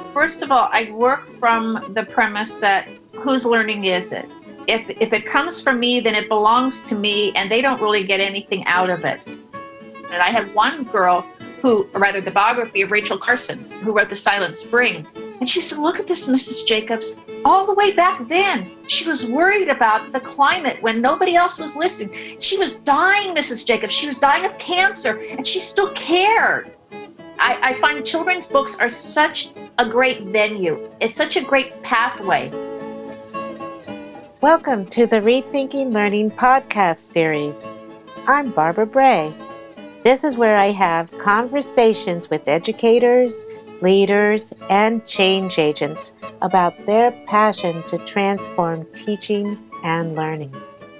First of all, I work from the premise that whose learning is it? If it comes from me, then it belongs to me, and they don't really get anything out of it. And I had one girl the biography of Rachel Carson, who wrote The Silent Spring. And she said, look at this, Mrs. Jacobs. All the way back then, she was worried about the climate when nobody else was listening. She was dying, Mrs. Jacobs. She was dying of cancer, and she still cared. I find children's books are such a great venue. It's such a great pathway. Welcome to the Rethinking Learning podcast series. I'm Barbara Bray. This is where I have conversations with educators, leaders, and change agents about their passion to transform teaching and learning.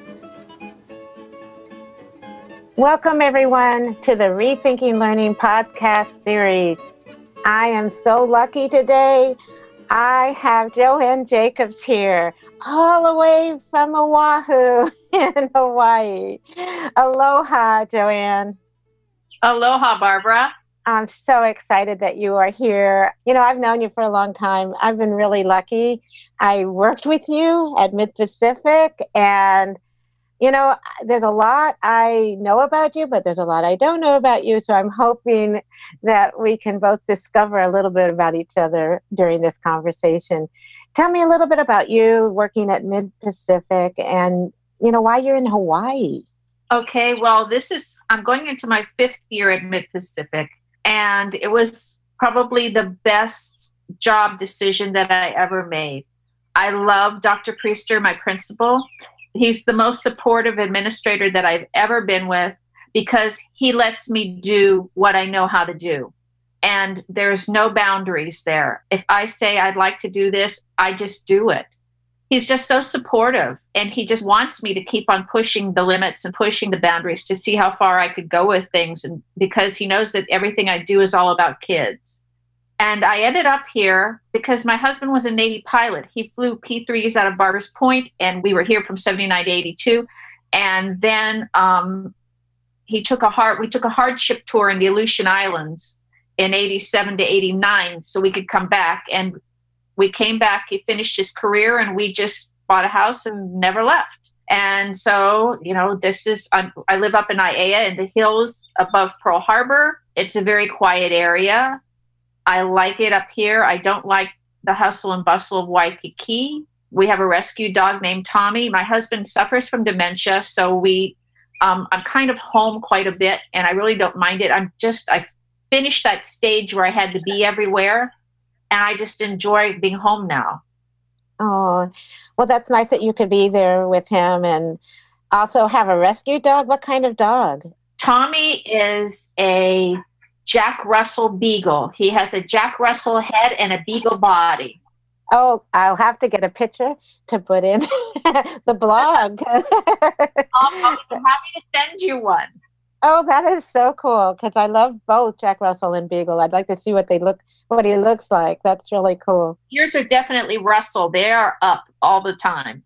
Welcome, everyone, to the Rethinking Learning podcast series. I am so lucky today. I have Joanne Jacobs here, all the way from Oahu in Hawaii. Aloha, Joanne. Aloha, Barbara. I'm so excited that you are here. You know, I've known you for a long time. I've been really lucky. I worked with you at Mid-Pacific, and you know, there's a lot I know about you, but there's a lot I don't know about you. So I'm hoping that we can both discover a little bit about each other during this conversation. Tell me a little bit about you working at Mid-Pacific and, you know, why you're in Hawaii. Okay, well, I'm going into my 5th year at Mid-Pacific, and it was probably the best job decision that I ever made. I love Dr. Priester, my principal. He's the most supportive administrator that I've ever been with because he lets me do what I know how to do. And there's no boundaries there. If I say I'd like to do this, I just do it. He's just so supportive, and he just wants me to keep on pushing the limits and pushing the boundaries to see how far I could go with things. And because he knows that everything I do is all about kids. And I ended up here because my husband was a Navy pilot. He flew P-3s out of Barbers Point, and we were here from 79 to 82. And then we took a hardship tour in the Aleutian Islands in 87 to 89 so we could come back. And we came back, he finished his career, and we just bought a house and never left. And so, you know, I live up in Aiea in the hills above Pearl Harbor. It's a very quiet area. I like it up here. I don't like the hustle and bustle of Waikiki. We have a rescue dog named Tommy. My husband suffers from dementia, so I'm kind of home quite a bit, and I really don't mind it. I finished that stage where I had to be everywhere, and I just enjoy being home now. Oh, well, that's nice that you could be there with him and also have a rescue dog. What kind of dog? Tommy is a Jack Russell Beagle. He has a Jack Russell head and a Beagle body. Oh, I'll have to get a picture to put in the blog. I'll be happy to send you one. Oh, that is so cool because I love both Jack Russell and Beagle. I'd like to see what he looks like. That's really cool. Yours are definitely Russell. They are up all the time.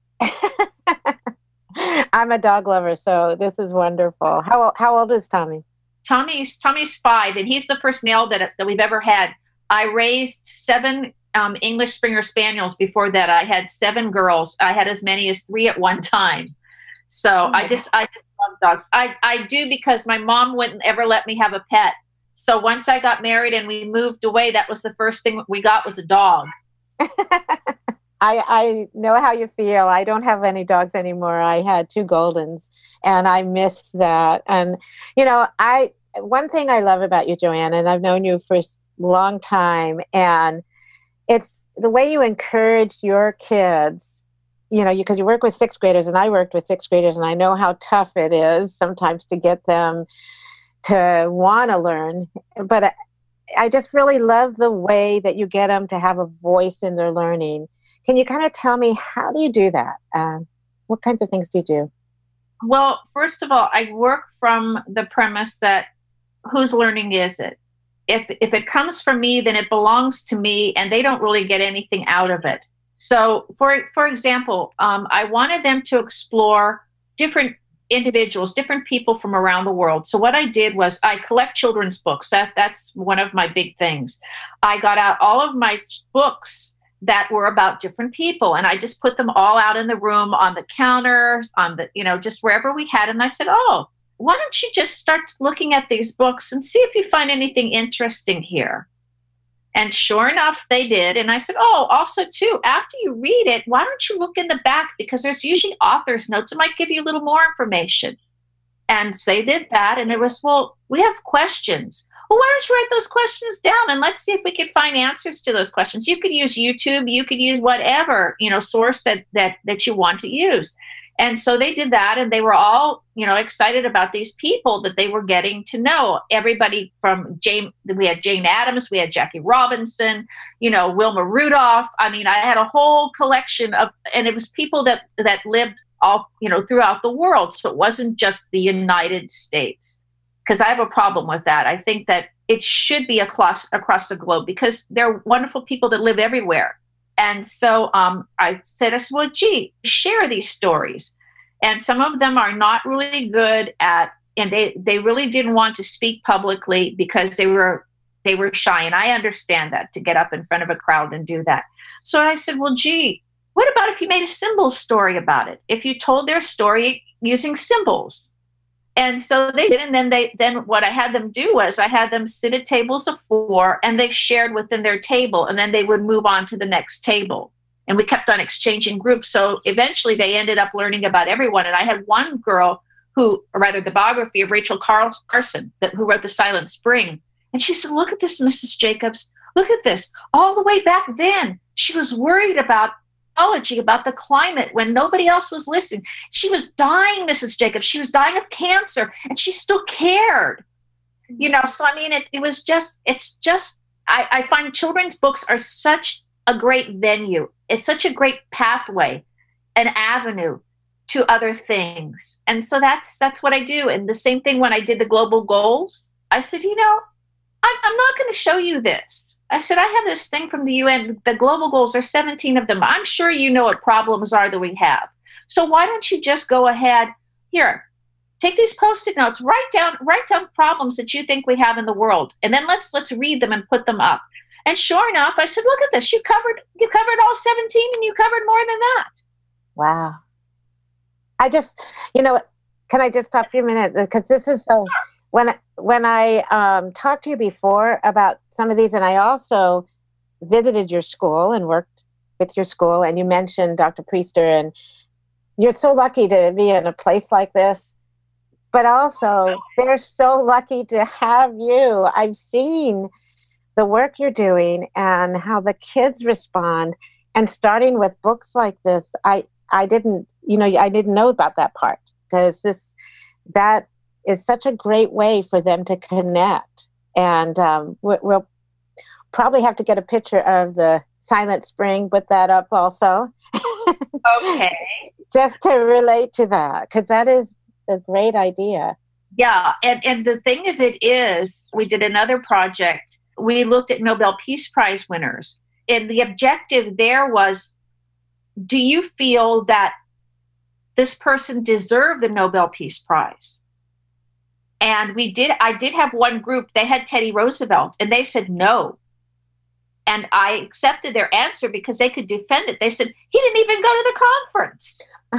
I'm a dog lover, so this is wonderful. How old is Tommy? Tommy's 5, and he's the first male that we've ever had. I raised 7 English Springer Spaniels before that. I had 7 girls. I had as many as 3 at one time. So I just love dogs. I do because my mom wouldn't ever let me have a pet. So once I got married and we moved away, that was the first thing we got was a dog. I know how you feel. I don't have any dogs anymore. I had 2 Goldens, and I missed that. And, you know, one thing I love about you, Joanne, and I've known you for a long time, and it's the way you encourage your kids, you know, because you work with 6th graders, and I worked with 6th graders, and I know how tough it is sometimes to get them to want to learn. But I just really love the way that you get them to have a voice in their learning. Can you kind of tell me, how do you do that? What kinds of things do you do? Well, first of all, I work from the premise that whose learning is it? If it comes from me, then it belongs to me, and they don't really get anything out of it. So, for example, I wanted them to explore different individuals, different people from around the world. So what I did was I collect children's books. That's one of my big things. I got out all of my books that were about different people, and I just put them all out in the room, on the counters, on the, just wherever we had. And I said, oh, why don't you just start looking at these books and see if you find anything interesting here? And sure enough, they did. And I said, oh, also, too, after you read it, why don't you look in the back? Because there's usually author's notes. It might give you a little more information. And so they did that. And it was, well, we have questions. Well, why don't you write those questions down? And let's see if we can find answers to those questions. You could use YouTube. You could use whatever, source that you want to use. And so they did that, and they were all, excited about these people that they were getting to know. Everybody from we had Jane Addams, we had Jackie Robinson, Wilma Rudolph. I mean, I had a whole collection and it was people that lived all, throughout the world. So it wasn't just the United States, because I have a problem with that. I think that it should be across the globe, because there are wonderful people that live everywhere. And so I said, well, gee, share these stories. And some of them are not really good at, and they really didn't want to speak publicly because they were shy. And I understand that, to get up in front of a crowd and do that. So I said, well, gee, what about if you made a symbol story about it? If you told their story using symbols? And so they did, and then what I had them do was I had them sit at tables of 4, and they shared within their table, and then they would move on to the next table. And we kept on exchanging groups. So eventually they ended up learning about everyone. And I had one girl the biography of Rachel Carson, who wrote The Silent Spring. And she said, look at this, Mrs. Jacobs. Look at this. All the way back then, she was worried about the climate when nobody else was listening. She was dying, Mrs. Jacobs. She was dying of cancer, and she still cared. So I mean, I find children's books are such a great venue. It's such a great pathway, an avenue to other things. And so that's what I do. And the same thing when I did the global goals, I said, I'm not going to show you this. I said, I have this thing from the UN. The global goals are 17 of them. I'm sure you know what problems are that we have. So why don't you just go ahead here, take these Post-it notes, write down problems that you think we have in the world, and then let's read them and put them up. And sure enough, I said, look at this. You covered all 17, and you covered more than that. Wow. I just, can I just stop for a minute? Because this is so, when I talked to you before about some of these, and I also visited your school and worked with your school, and you mentioned Dr. Priester, and you're so lucky to be in a place like this, but also they're so lucky to have you. I've seen the work you're doing and how the kids respond, and starting with books like this, I didn't know about that part, because that is such a great way for them to connect. And we'll probably have to get a picture of the Silent Spring, put that up also. Okay. Just to relate to that, because that is a great idea. Yeah, and the thing of it is, we did another project. We looked at Nobel Peace Prize winners, and the objective there was, do you feel that this person deserved the Nobel Peace Prize? And I did have one group, they had Teddy Roosevelt, and they said no. And I accepted their answer because they could defend it. They said, he didn't even go to the conference.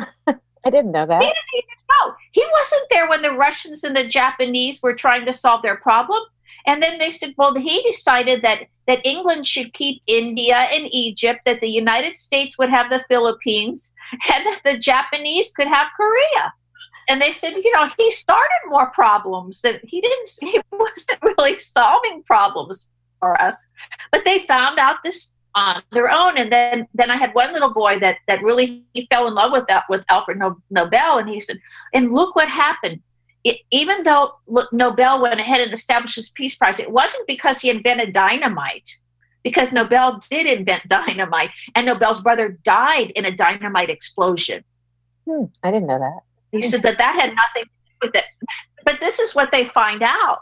I didn't know that. He didn't even go. He wasn't there when the Russians and the Japanese were trying to solve their problem. And then they said, well, he decided that England should keep India and Egypt, that the United States would have the Philippines, and that the Japanese could have Korea. And they said, he started more problems. That he wasn't really solving problems for us. But they found out this on their own. And then I had one little boy that really, he fell in love with Alfred Nobel. And he said, and look what happened. Even though Nobel went ahead and established his Peace Prize, it wasn't because he invented dynamite, because Nobel did invent dynamite, and Nobel's brother died in a dynamite explosion. I didn't know that. He said that had nothing to do with it. But this is what they find out.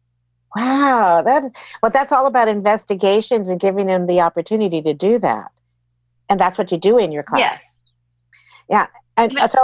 Wow. That's all about investigations and giving them the opportunity to do that. And that's what you do in your class. Yes. Yeah. And so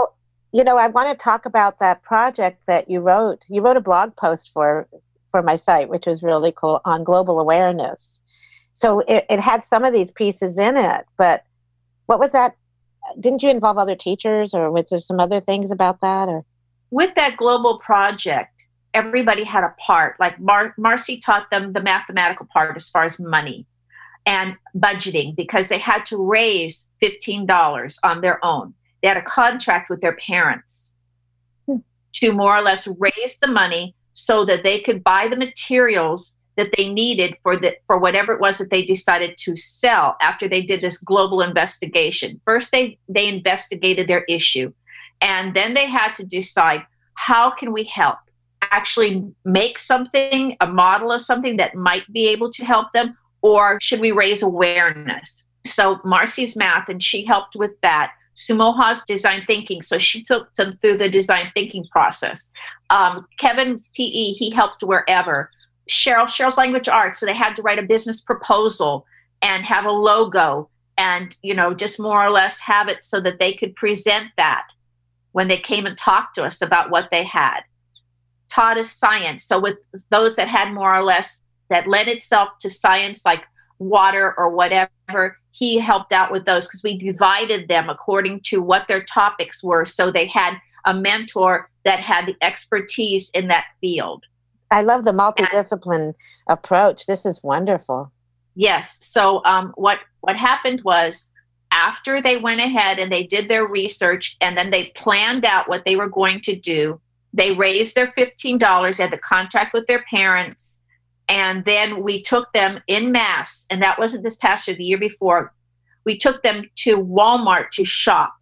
I want to talk about that project that you wrote. You wrote a blog post for my site, which was really cool, on global awareness. So it had some of these pieces in it, but what was that? Didn't you involve other teachers, or was there some other things about that? Or With that global project, everybody had a part. Like Marcy taught them the mathematical part as far as money and budgeting, because they had to raise $15 on their own. They had a contract with their parents to more or less raise the money so that they could buy the materials that they needed for whatever it was that they decided to sell after they did this global investigation. First, they investigated their issue, and then they had to decide, how can we help? Actually make something, a model of something that might be able to help them, or should we raise awareness? So Marcy's math, and she helped with that. Sumoha's design thinking, so she took them through the design thinking process. Kevin's PE, he helped wherever. Cheryl's language arts, so they had to write a business proposal and have a logo, and just more or less have it so that they could present that when they came and talked to us about what they had. Taught us science, so with those that had more or less that led itself to science, like water or whatever, he helped out with those, because we divided them according to what their topics were, so they had a mentor that had the expertise in that field. I love the multidiscipline approach. This is wonderful. Yes. So what happened was, after they went ahead and they did their research, and then they planned out what they were going to do, they raised their $15, had the contract with their parents, and then we took them en masse, and that wasn't this past year, the year before, we took them to Walmart to shop.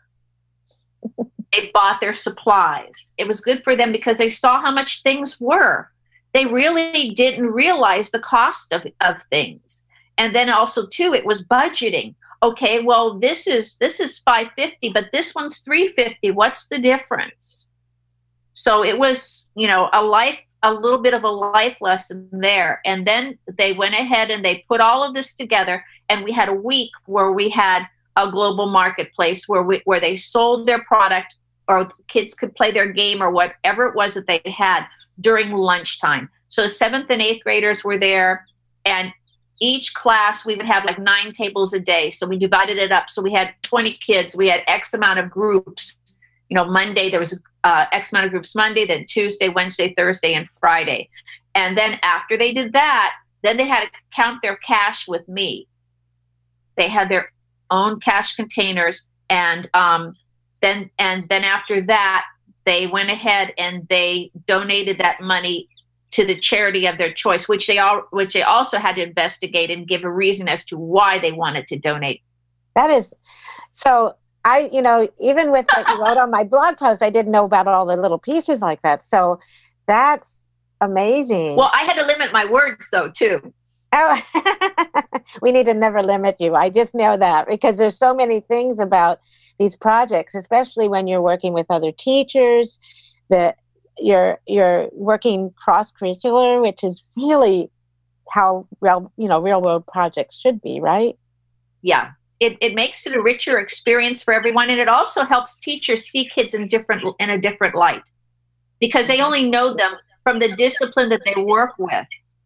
They bought their supplies. It was good for them because they saw how much things were. They really didn't realize the cost of things. And then also too, it was budgeting. Okay, well, this is $550, but this one's $350. What's the difference? So it was, a little bit of a life lesson there. And then they went ahead and they put all of this together, and we had a week where we had a global marketplace where they sold their product, or kids could play their game or whatever it was that they had during lunchtime. So 7th and 8th graders were there, and each class we would have like 9 tables a day. So we divided it up. So we had 20 kids. We had X amount of groups. Monday there was X amount of groups Monday, then Tuesday, Wednesday, Thursday, and Friday. And then after they did that, then they had to count their cash with me. They had their own cash containers, and then after that, they went ahead and they donated that money to the charity of their choice, which they also had to investigate and give a reason as to why they wanted to donate. That is so. Even with what you wrote on my blog post, I didn't know about all the little pieces like that. So that's amazing. Well, I had to limit my words though, too. Oh, we need to never limit you. I just know that, because there's so many things about these projects, especially when you're working with other teachers, that you're working cross-curricular, which is really how real world projects should be, right? Yeah. It makes it a richer experience for everyone, and it also helps teachers see kids in a different light, because they only know them from the discipline that they work with,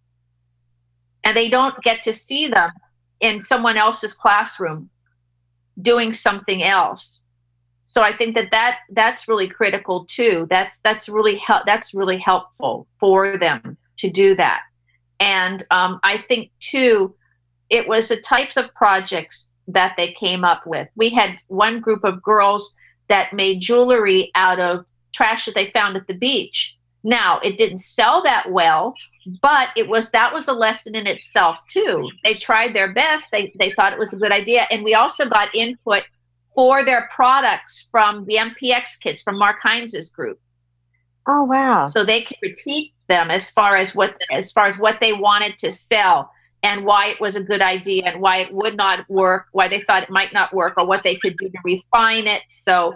and they don't get to see them in someone else's classroom doing something else. So I think that's really critical too. That's really helpful for them to do that. And I think too, it was the types of projects that they came up with. We had one group of girls that made jewelry out of trash that they found at the beach. Now, it didn't sell that well, but that was a lesson in itself too. They tried their best. They thought it was a good idea. And we also got input for their products from the MPX kids, from Mark Hines' group. Oh, wow. So they could critique them as far as what they wanted to sell, and why it was a good idea, and why it would not work, why they thought it might not work, or what they could do to refine it. So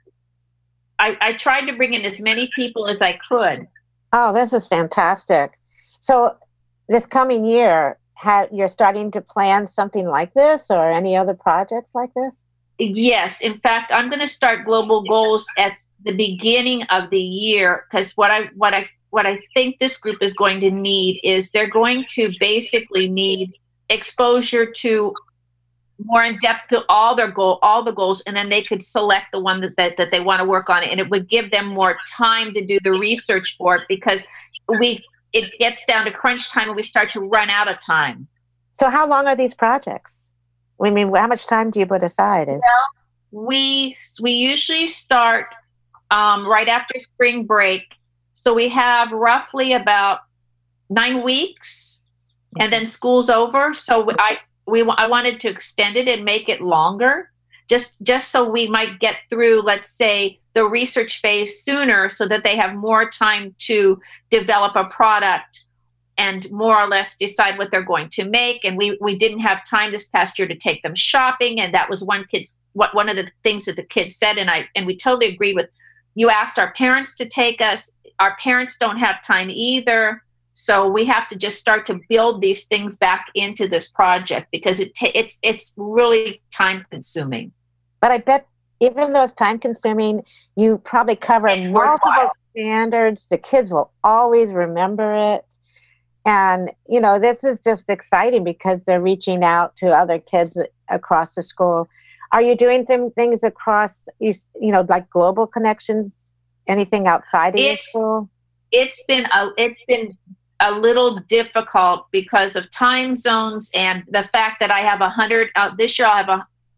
I tried to bring in as many people as I could. Oh, this is fantastic. So this coming year, you're starting to plan something like this, or any other projects like this? Yes. In fact, I'm going to start Global Goals at the beginning of the year, because what I think this group is going to need is they're going to basically need exposure to more in depth to all the goals, and then they could select the one that they want to work on, and it would give them more time to do the research for it, because it gets down to crunch time and we start to run out of time. So how long are these projects? I mean, how much time do you put aside? Well, we usually start right after spring break, so we have roughly about 9 weeks, and then school's over. So I wanted to extend it and make it longer, just so we might get through, let's say, the research phase sooner, so that they have more time to develop a product and more or less decide what they're going to make. And we didn't have time this past year to take them shopping, and that was one of the things that the kids said, and we totally agree with. You asked our parents to take us. Our parents don't have time either. So we have to just start to build these things back into this project, because it's really time consuming. But I bet even though it's time consuming, you probably cover multiple standards. The kids will always remember it. And, this is just exciting because they're reaching out to other kids across the school. Are you doing things across, like global connections, anything outside of your school? It's been a little difficult because of time zones and the fact that I have 100 this year. I'll have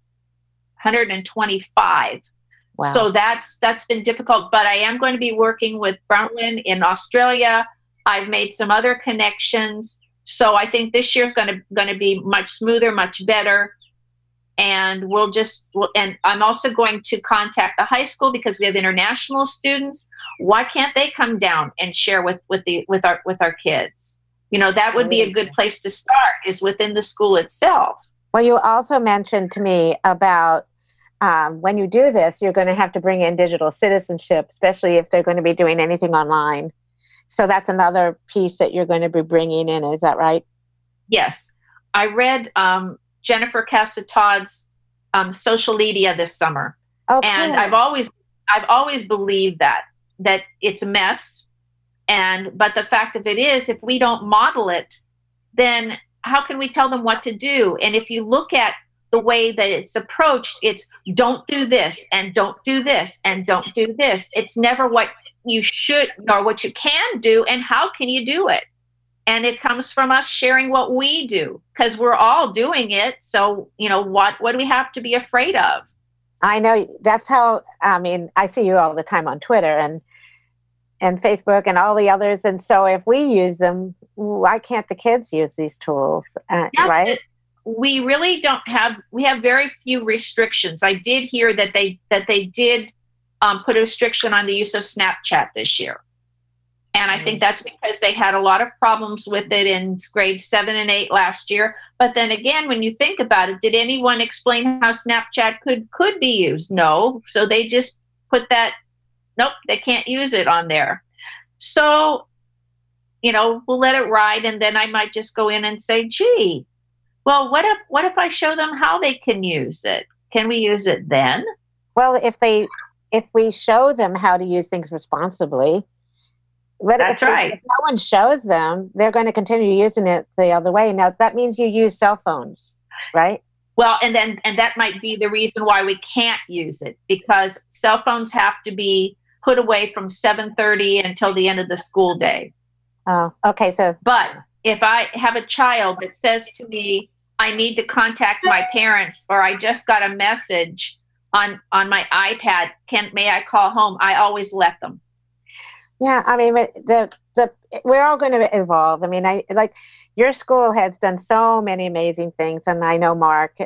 125. Wow. So that's been difficult, but I am going to be working with Brundtland in Australia. I've made some other connections. So I think this year's going to be much smoother, much better. And and I'm also going to contact the high school, because we have international students. Why can't they come down and share with our kids? That would be a good place to start, is within the school itself. Well, you also mentioned to me about when you do this, you're going to have to bring in digital citizenship, especially if they're going to be doing anything online. So that's another piece that you're going to be bringing in. Is that right? Yes. I read Jennifer Casatodd's Social Media this summer. Okay. And I've always believed that it's a mess. But the fact of it is, if we don't model it, then how can we tell them what to do? And if you look at the way that it's approached, it's don't do this and don't do this and don't do this. It's never what you should or what you can do and how can you do it. And it comes from us sharing what we do, because we're all doing it. So, what do we have to be afraid of? I know that's how, I see you all the time on Twitter and Facebook and all the others. And so if we use them, why can't the kids use these tools? Right? We really we have very few restrictions. I did hear that they did put a restriction on the use of Snapchat this year. And I think that's because they had a lot of problems with it in grades 7 and 8 last year. But then again, when you think about it, did anyone explain how Snapchat could be used? No. So they just put that, nope, they can't use it on there. So, we'll let it ride. And then I might just go in and say, gee, well, what if I show them how they can use it? Can we use it then? Well, if we show them how to use things responsibly, but that's right. If no one shows them, they're going to continue using it the other way. Now, that means you use cell phones, right? Well, and that might be the reason why we can't use it, because cell phones have to be put away from 7:30 until the end of the school day. Oh, okay. But if I have a child that says to me, I need to contact my parents, or I just got a message on my iPad, may I call home? I always let them. Yeah, we're all going to evolve. Your school has done so many amazing things, and I know Mark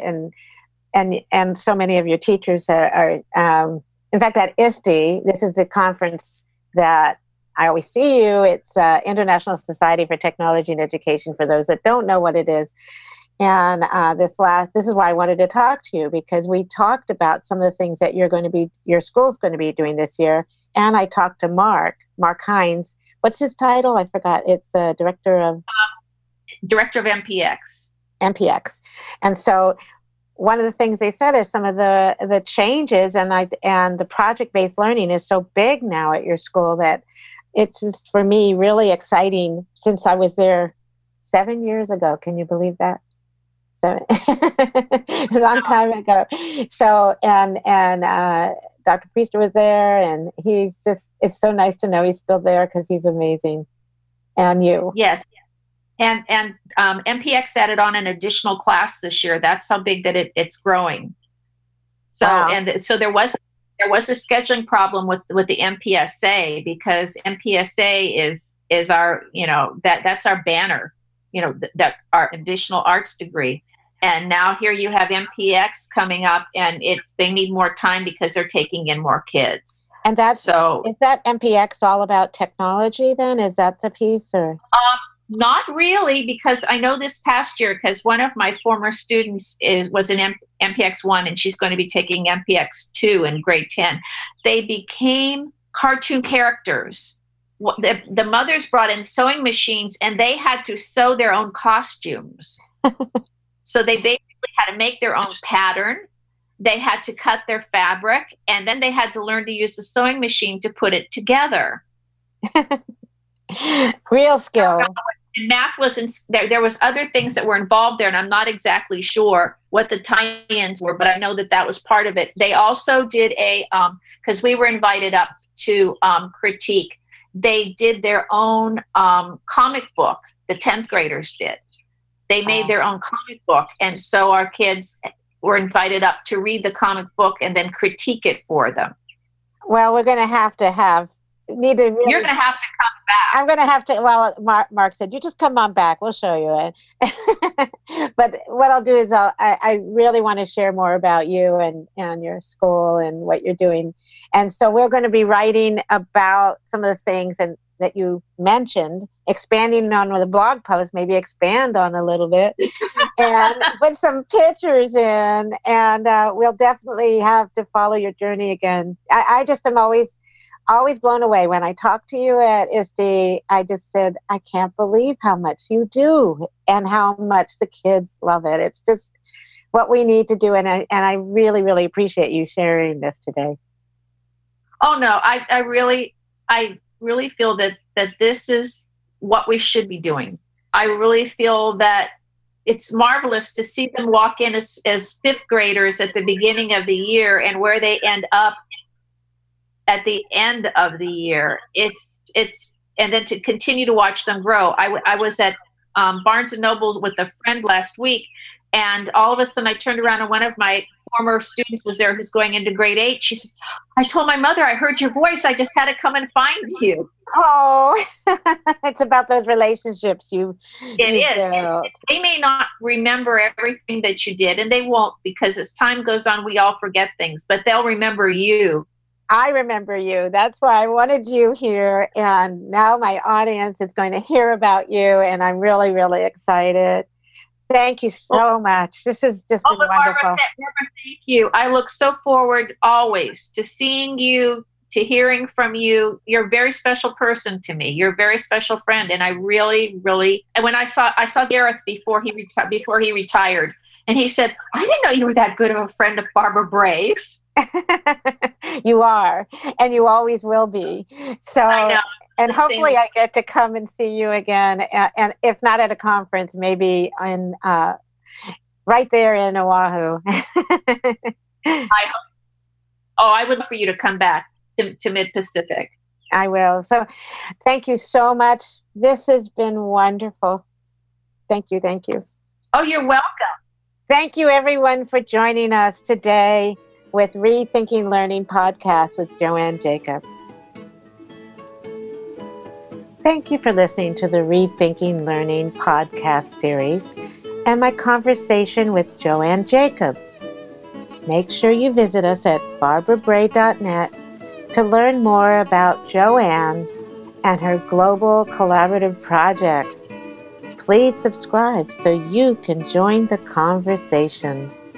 and so many of your teachers are in fact, at ISTE, this is the conference that I always see you. It's International Society for Technology and Education, for those that don't know what it is. And this is why I wanted to talk to you, because we talked about some of the things that your school's going to be doing this year. And I talked to Mark Hines. What's his title? I forgot. It's the Director of MPX. MPX. And so one of the things they said is some of the changes and the project-based learning is so big now at your school that it's just, for me, really exciting since I was there 7 years ago. Can you believe that? So a long time ago. So and Dr. Priester was there, and he's just, it's so nice to know he's still there because he's amazing. And you. Yes. And MPX added on an additional class this year. That's how big that it's growing. So Wow. And so there was a scheduling problem with the MPSA, because MPSA is our, that's our banner, that our additional arts degree. And now here you have MPX coming up, and they need more time because they're taking in more kids. And is that MPX all about technology then? Is that the piece, or? Not really, because I know this past year, because one of my former students was in MPX 1, and she's going to be taking MPX 2 in grade 10. They became cartoon characters. The mothers brought in sewing machines, and they had to sew their own costumes. So they basically had to make their own pattern. They had to cut their fabric, and then they had to learn to use the sewing machine to put it together. Real skills. And math there was other things that were involved there, and I'm not exactly sure what the tie-ins were, but I know that was part of it. They also did because we were invited up to critique, they did their own comic book. The 10th graders did. They made their own comic book, and so our kids were invited up to read the comic book and then critique it for them. Well, we're going to have to you're going to have to come back. I'm going to have to. Well, Mark said, you just come on back. We'll show you it. But what I'll do is I really want to share more about you and your school and what you're doing. And so we're going to be writing about some of the things that you mentioned, expanding on with a blog post, maybe expand on a little bit, and put some pictures in. And we'll definitely have to follow your journey again. I just am always blown away. When I talked to you at ISTE, I just said, I can't believe how much you do and how much the kids love it. It's just what we need to do. And I really, really appreciate you sharing this today. Oh, no, I really feel that this is what we should be doing. I really feel that it's marvelous to see them walk in as fifth graders at the beginning of the year, and where they end up at the end of the year. And then to continue to watch them grow. I was at Barnes & Noble with a friend last week, and all of a sudden I turned around, and one of my former students was there who's going into grade 8. She says, I told my mother, I heard your voice. I just had to come and find you. Oh, it's about those relationships you built. They may not remember everything that you did, and they won't, because as time goes on, we all forget things, but they'll remember you. I remember you. That's why I wanted you here. And now my audience is going to hear about you. And I'm really, really excited. Thank you so much. This has just been wonderful. Barbara, thank you. I look so forward always to seeing you, to hearing from you. You're a very special person to me. You're a very special friend. And I really, really, and when I saw Gareth before he retired, and he said, I didn't know you were that good of a friend of Barbara Bray's. You are, and you always will be. So, I know. And hopefully I get to come and see you again. And if not at a conference, maybe right there in Oahu. I would love for you to come back to Mid-Pacific. I will. So thank you so much. This has been wonderful. Thank you. Thank you. Oh, you're welcome. Thank you, everyone, for joining us today with Rethinking Learning Podcast with Joanne Jacobs. Thank you for listening to the Rethinking Learning podcast series and my conversation with Joanne Jacobs. Make sure you visit us at barbarabray.net to learn more about Joanne and her global collaborative projects. Please subscribe so you can join the conversations.